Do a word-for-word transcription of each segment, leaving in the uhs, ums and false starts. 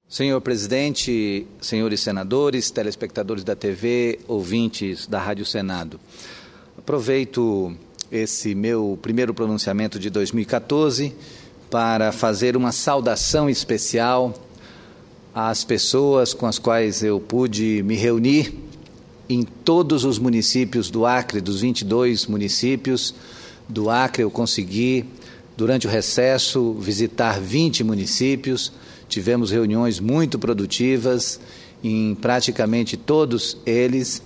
Senhor presidente, senhores senadores, telespectadores da T V, ouvintes da Rádio Senado. Aproveito esse meu primeiro pronunciamento de dois mil e quatorze para fazer uma saudação especial às pessoas com as quais eu pude me reunir em todos os municípios do Acre, dos vinte e dois municípios do Acre. Eu consegui, durante o recesso, visitar vinte municípios. Tivemos reuniões muito produtivas em praticamente todos eles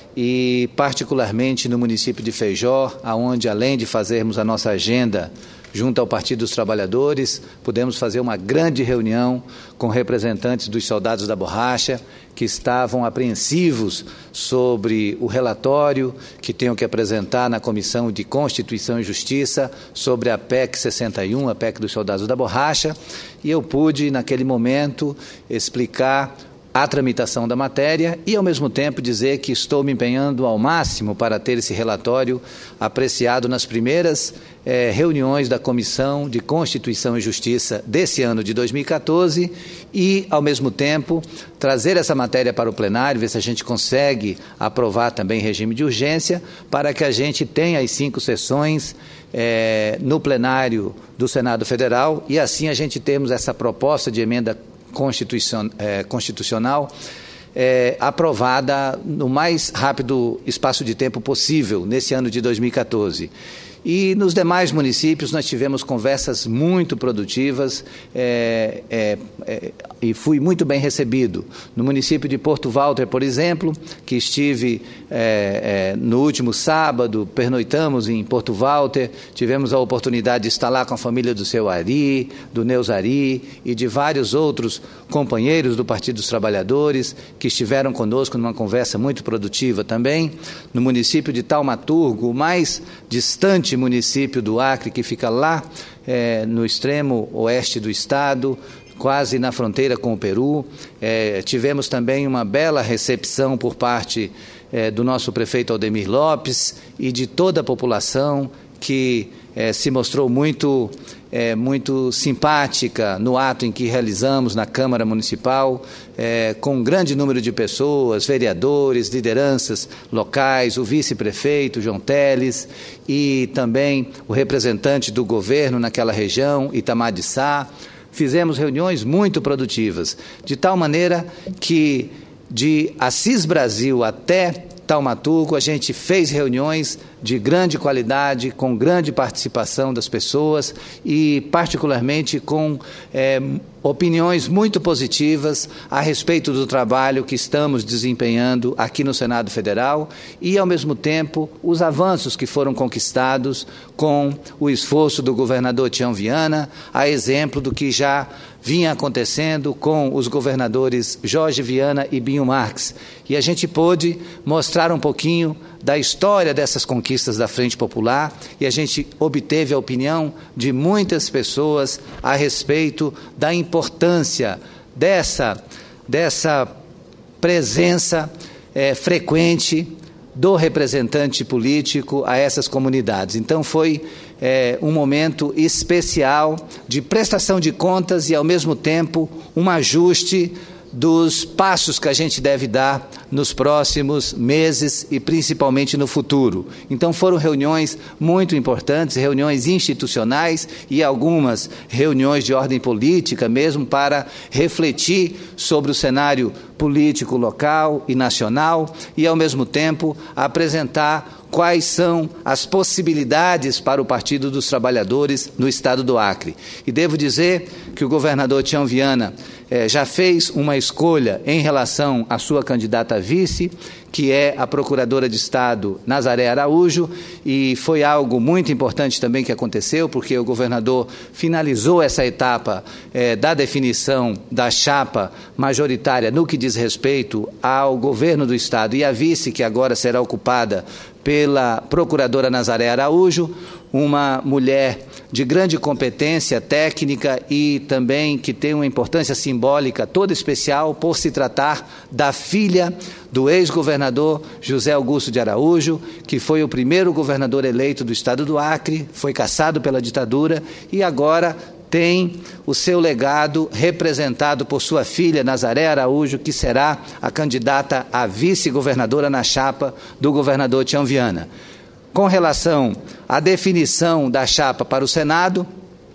e particularmente no município de Feijó, onde, além de fazermos a nossa agenda junto ao Partido dos Trabalhadores, pudemos fazer uma grande reunião com representantes dos soldados da borracha, que estavam apreensivos sobre o relatório que tenho que apresentar na Comissão de Constituição e Justiça sobre a P E C sessenta e um, a P E C dos soldados da borracha, e eu pude, naquele momento, explicar a tramitação da matéria e, ao mesmo tempo, dizer que estou me empenhando ao máximo para ter esse relatório apreciado nas primeiras eh, reuniões da Comissão de Constituição e Justiça desse ano de dois mil e quatorze e, ao mesmo tempo, trazer essa matéria para o plenário, ver se a gente consegue aprovar também regime de urgência, para que a gente tenha as cinco sessões eh, no plenário do Senado Federal e, assim, a gente termos essa proposta de emenda Constituição, é, constitucional é, aprovada no mais rápido espaço de tempo possível nesse ano de dois mil e quatorze. E nos demais municípios nós tivemos conversas muito produtivas é, é, é, e fui muito bem recebido. No município de Porto Walter, por exemplo, que estive é, é, no último sábado, pernoitamos em Porto Walter, tivemos a oportunidade de estar lá com a família do seu Ari, do Neusari e de vários outros companheiros do Partido dos Trabalhadores que estiveram conosco numa conversa muito produtiva também. No município de Taumaturgo, o mais distante município do Acre, que fica lá é, no extremo oeste do estado, quase na fronteira com o Peru. É, tivemos também uma bela recepção por parte é, do nosso prefeito Aldemir Lopes e de toda a população que é, se mostrou muito, é, muito simpática no ato em que realizamos na Câmara Municipal, é, com um grande número de pessoas, vereadores, lideranças locais, o vice-prefeito João Teles e também o representante do governo naquela região, Itamar de Sá. Fizemos reuniões muito produtivas, de tal maneira que de Assis Brasil até Taumaturgo, a gente fez reuniões de grande qualidade, com grande participação das pessoas e, particularmente, com é, opiniões muito positivas a respeito do trabalho que estamos desempenhando aqui no Senado Federal e, ao mesmo tempo, os avanços que foram conquistados com o esforço do governador Tião Viana, a exemplo do que já vinha acontecendo com os governadores Jorge Viana e Binho Marques. E a gente pôde mostrar um pouquinho da história dessas conquistas da Frente Popular e a gente obteve a opinião de muitas pessoas a respeito da importância dessa, dessa presença é, frequente do representante político a essas comunidades. Então foi é, um momento especial de prestação de contas e, ao mesmo tempo, um ajuste dos passos que a gente deve dar nos próximos meses e principalmente no futuro. Então foram reuniões muito importantes, reuniões institucionais e algumas reuniões de ordem política mesmo para refletir sobre o cenário político local e nacional e, ao mesmo tempo, apresentar quais são as possibilidades para o Partido dos Trabalhadores no estado do Acre. E devo dizer que o governador Tião Viana eh, já fez uma escolha em relação à sua candidata a vice, que é a Procuradora de Estado Nazaré Araújo, e foi algo muito importante também que aconteceu, porque o governador finalizou essa etapa eh, da definição da chapa majoritária no que diz respeito ao governo do estado e a vice, que agora será ocupada pela Procuradora Nazaré Araújo, uma mulher de grande competência técnica e também que tem uma importância simbólica toda especial por se tratar da filha do ex-governador José Augusto de Araújo, que foi o primeiro governador eleito do estado do Acre, foi cassado pela ditadura e agora tem o seu legado representado por sua filha, Nazaré Araújo, que será a candidata a vice-governadora na chapa do governador Tião Viana. Com relação à definição da chapa para o Senado,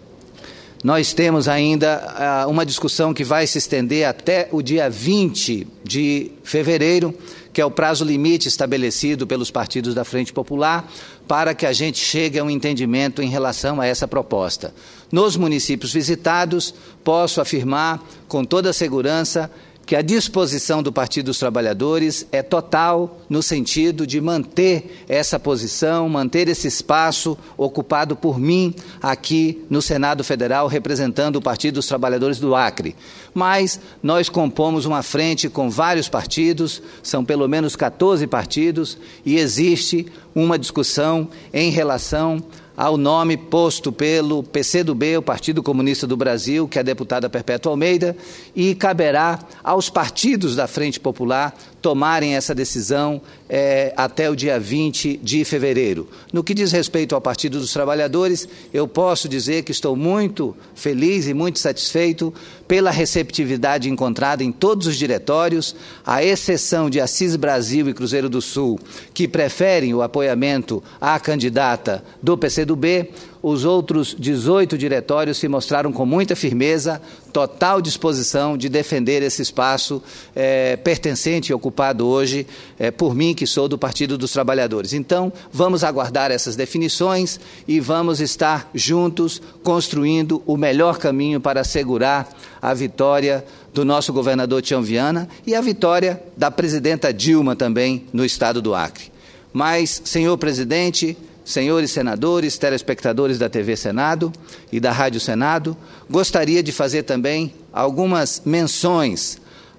nós temos ainda uh, uma discussão que vai se estender até o dia vinte de fevereiro, que é o prazo limite estabelecido pelos partidos da Frente Popular, para que a gente chegue a um entendimento em relação a essa proposta. Nos municípios visitados, posso afirmar com toda segurança que a disposição do Partido dos Trabalhadores é total no sentido de manter essa posição, manter esse espaço ocupado por mim aqui no Senado Federal, representando o Partido dos Trabalhadores do Acre. Mas nós compomos uma frente com vários partidos, são pelo menos quatorze partidos, e existe uma discussão em relação ao nome posto pelo P C do B, o Partido Comunista do Brasil, que é a deputada Perpétua Almeida, e caberá aos partidos da Frente Popular tomarem essa decisão é, até o dia vinte de fevereiro. No que diz respeito ao Partido dos Trabalhadores, eu posso dizer que estou muito feliz e muito satisfeito pela receptividade encontrada em todos os diretórios, à exceção de Assis Brasil e Cruzeiro do Sul, que preferem o apoiamento à candidata do P C do B. Os outros dezoito diretórios se mostraram com muita firmeza, total disposição de defender esse espaço é, pertencente e ocupado hoje é, por mim, que sou do Partido dos Trabalhadores. Então, vamos aguardar essas definições e vamos estar juntos construindo o melhor caminho para assegurar a vitória do nosso governador Tião Viana e a vitória da presidenta Dilma também no estado do Acre. Mas, senhor presidente, senhores senadores, telespectadores da T V Senado e da Rádio Senado, gostaria de fazer também algumas menções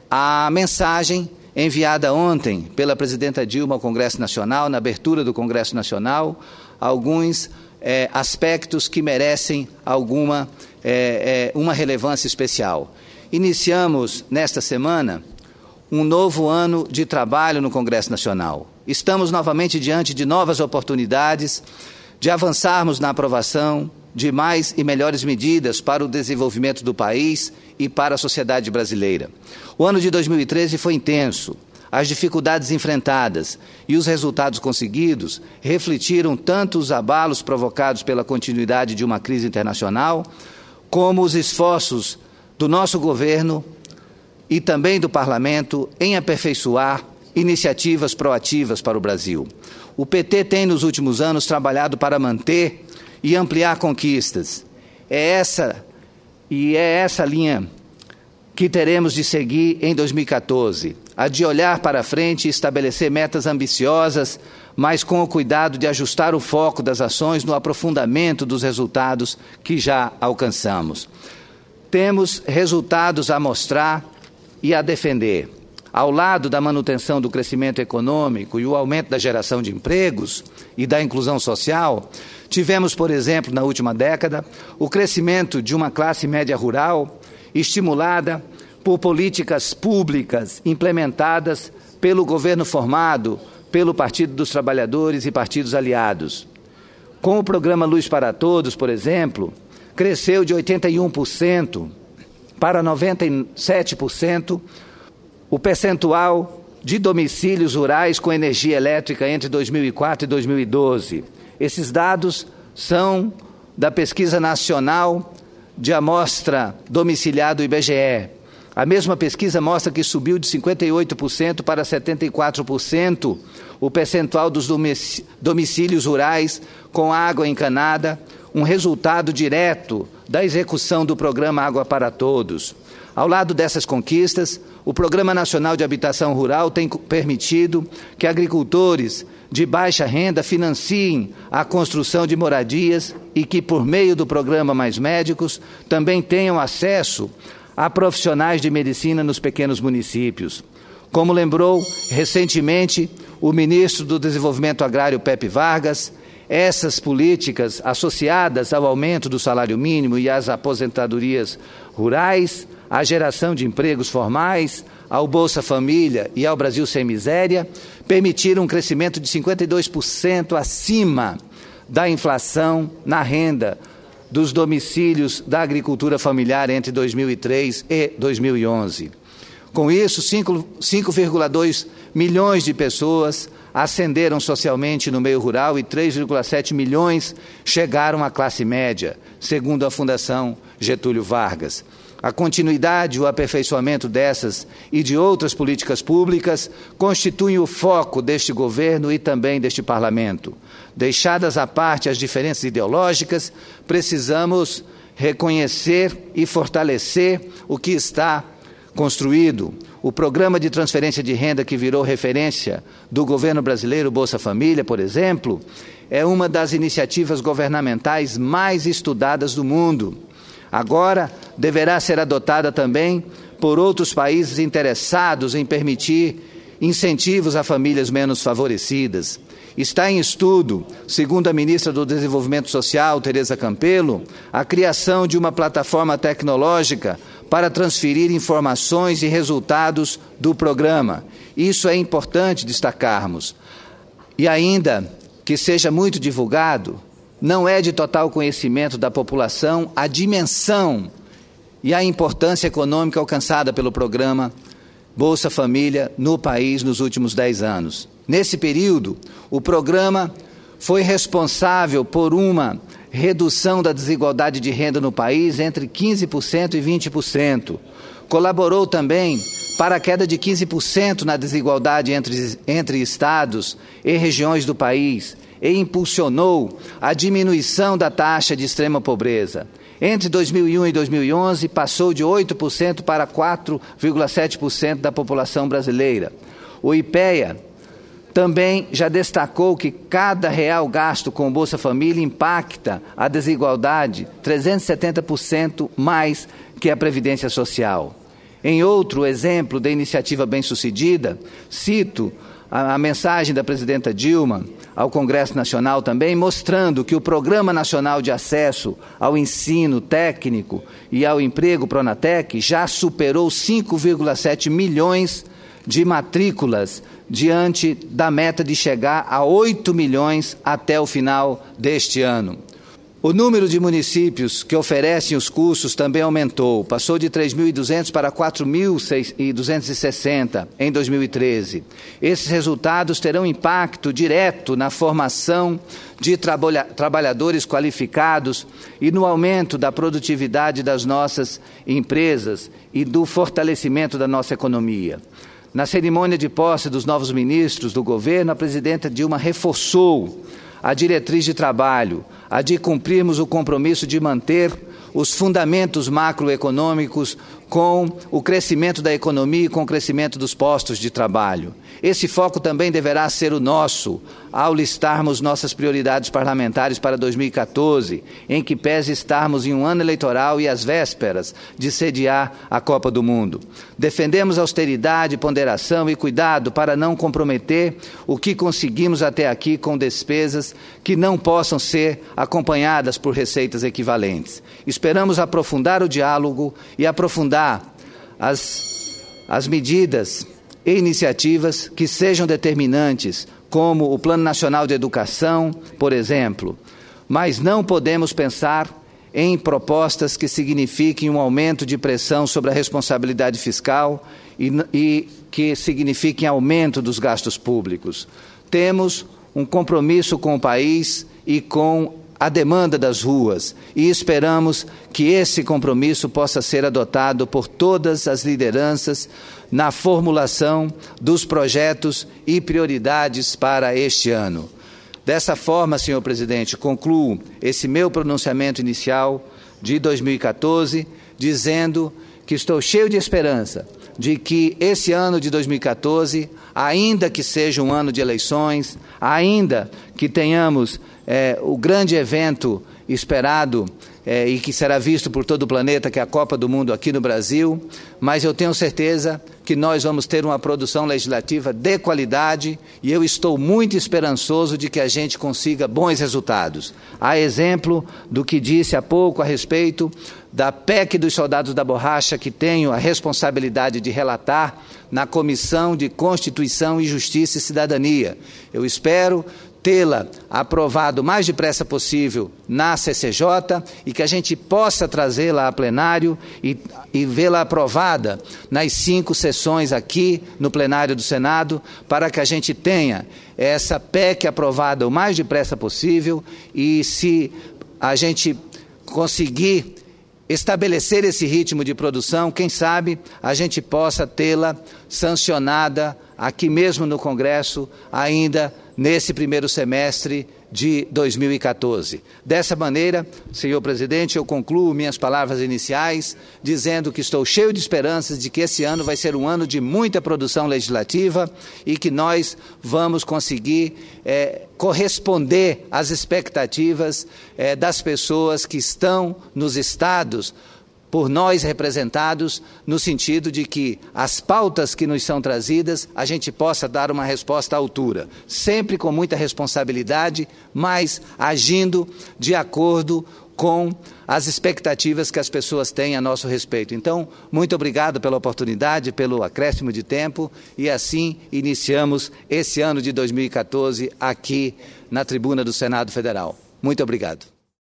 à mensagem enviada ontem pela presidenta Dilma ao Congresso Nacional, na abertura do Congresso Nacional, alguns é, aspectos que merecem alguma é, é, uma relevância especial. Iniciamos nesta semana um novo ano de trabalho no Congresso Nacional. Estamos novamente diante de novas oportunidades de avançarmos na aprovação de mais e melhores medidas para o desenvolvimento do país e para a sociedade brasileira. O ano de dois mil e treze foi intenso. As dificuldades enfrentadas e os resultados conseguidos refletiram tanto os abalos provocados pela continuidade de uma crise internacional, como os esforços do nosso governo e também do Parlamento em aperfeiçoar iniciativas proativas para o Brasil. O P T tem, nos últimos anos, trabalhado para manter e ampliar conquistas. É essa, e é essa linha que teremos de seguir em dois mil e quatorze, a de olhar para frente e estabelecer metas ambiciosas, mas com o cuidado de ajustar o foco das ações no aprofundamento dos resultados que já alcançamos. Temos resultados a mostrar e a defender. Ao lado da manutenção do crescimento econômico e o aumento da geração de empregos e da inclusão social, tivemos, por exemplo, na última década, o crescimento de uma classe média rural estimulada por políticas públicas implementadas pelo governo formado pelo Partido dos Trabalhadores e partidos aliados. Com o programa Luz para Todos, por exemplo, cresceu de oitenta e um por cento para noventa e sete por cento o percentual de domicílios rurais com energia elétrica entre dois mil e quatro e dois mil e doze. Esses dados são da Pesquisa Nacional de Amostra Domiciliar do I B G E. A mesma pesquisa mostra que subiu de cinquenta e oito por cento para setenta e quatro por cento o percentual dos domicílios rurais com água encanada, um resultado direto da execução do programa Água para Todos. Ao lado dessas conquistas, o Programa Nacional de Habitação Rural tem permitido que agricultores de baixa renda financiem a construção de moradias e que, por meio do programa Mais Médicos, também tenham acesso a profissionais de medicina nos pequenos municípios. Como lembrou recentemente o ministro do Desenvolvimento Agrário, Pepe Vargas, essas políticas associadas ao aumento do salário mínimo e às aposentadorias rurais, à geração de empregos formais, ao Bolsa Família e ao Brasil Sem Miséria, permitiram um crescimento de cinquenta e dois por cento acima da inflação na renda dos domicílios da agricultura familiar entre dois mil e três e dois mil e onze. Com isso, cinco vírgula dois milhões de pessoas ascenderam socialmente no meio rural e três vírgula sete milhões chegaram à classe média, segundo a Fundação Getúlio Vargas. A continuidade e o aperfeiçoamento dessas e de outras políticas públicas constituem o foco deste governo e também deste parlamento. Deixadas à parte as diferenças ideológicas, precisamos reconhecer e fortalecer o que está construído. O programa de transferência de renda que virou referência do governo brasileiro, Bolsa Família, por exemplo, é uma das iniciativas governamentais mais estudadas do mundo. Agora, deverá ser adotada também por outros países interessados em permitir incentivos a famílias menos favorecidas. Está em estudo, segundo a ministra do Desenvolvimento Social, Tereza Campelo, a criação de uma plataforma tecnológica para transferir informações e resultados do programa. Isso é importante destacarmos. E ainda que seja muito divulgado, não é de total conhecimento da população a dimensão e a importância econômica alcançada pelo programa Bolsa Família no país nos últimos dez anos. Nesse período, o programa foi responsável por uma redução da desigualdade de renda no país entre quinze por cento e vinte por cento. Colaborou também para a queda de quinze por cento na desigualdade entre, entre estados e regiões do país e impulsionou a diminuição da taxa de extrema pobreza. Entre dois mil e um e dois mil e onze, passou de oito por cento para quatro vírgula sete por cento da população brasileira. O IPEA também já destacou que cada real gasto com Bolsa Família impacta a desigualdade trezentos e setenta por cento mais que a Previdência Social. Em outro exemplo da iniciativa bem-sucedida, cito a, a mensagem da presidenta Dilma ao Congresso Nacional também, mostrando que o Programa Nacional de Acesso ao Ensino Técnico e ao Emprego, Pronatec, já superou cinco vírgula sete milhões de matrículas diante da meta de chegar a oito milhões até o final deste ano. O número de municípios que oferecem os cursos também aumentou, passou de três mil e duzentos para quatro mil duzentos e sessenta em dois mil e treze. Esses resultados terão impacto direto na formação de trabalha- trabalhadores qualificados e no aumento da produtividade das nossas empresas e do fortalecimento da nossa economia. Na cerimônia de posse dos novos ministros do governo, a presidenta Dilma reforçou a diretriz de trabalho, a de cumprirmos o compromisso de manter os fundamentos macroeconômicos com o crescimento da economia e com o crescimento dos postos de trabalho. Esse foco também deverá ser o nosso ao listarmos nossas prioridades parlamentares para dois mil e quatorze, em que pese estarmos em um ano eleitoral e às vésperas de sediar a Copa do Mundo. Defendemos austeridade, ponderação e cuidado para não comprometer o que conseguimos até aqui com despesas que não possam ser acompanhadas por receitas equivalentes. Esperamos aprofundar o diálogo e aprofundar as, as medidas e iniciativas que sejam determinantes, como o Plano Nacional de Educação, por exemplo. Mas não podemos pensar em propostas que signifiquem um aumento de pressão sobre a responsabilidade fiscal e, e que signifiquem aumento dos gastos públicos. Temos um compromisso com o país e com a demanda das ruas e esperamos que esse compromisso possa ser adotado por todas as lideranças na formulação dos projetos e prioridades para este ano. Dessa forma, senhor presidente, concluo esse meu pronunciamento inicial de dois mil e quatorze, dizendo que estou cheio de esperança de que esse ano de dois mil e quatorze, ainda que seja um ano de eleições, ainda que tenhamos é, o grande evento esperado é, e que será visto por todo o planeta, que é a Copa do Mundo aqui no Brasil, mas eu tenho certeza que nós vamos ter uma produção legislativa de qualidade e eu estou muito esperançoso de que a gente consiga bons resultados. A exemplo do que disse há pouco a respeito da P E C dos Soldados da Borracha, que tenho a responsabilidade de relatar na Comissão de Constituição e Justiça e Cidadania. Eu espero tê-la aprovada o mais depressa possível na C C J e que a gente possa trazê-la a plenário e, e vê-la aprovada nas cinco sessões aqui no plenário do Senado, para que a gente tenha essa P E C aprovada o mais depressa possível e, se a gente conseguir estabelecer esse ritmo de produção, quem sabe a gente possa tê-la sancionada aqui mesmo no Congresso ainda nesse primeiro semestre de dois mil e quatorze. Dessa maneira, senhor presidente, eu concluo minhas palavras iniciais dizendo que estou cheio de esperanças de que esse ano vai ser um ano de muita produção legislativa e que nós vamos conseguir é, corresponder às expectativas é, das pessoas que estão nos estados por nós representados, no sentido de que as pautas que nos são trazidas, a gente possa dar uma resposta à altura, sempre com muita responsabilidade, mas agindo de acordo com as expectativas que as pessoas têm a nosso respeito. Então, muito obrigado pela oportunidade, pelo acréscimo de tempo, e assim iniciamos esse ano de dois mil e quatorze aqui na tribuna do Senado Federal. Muito obrigado.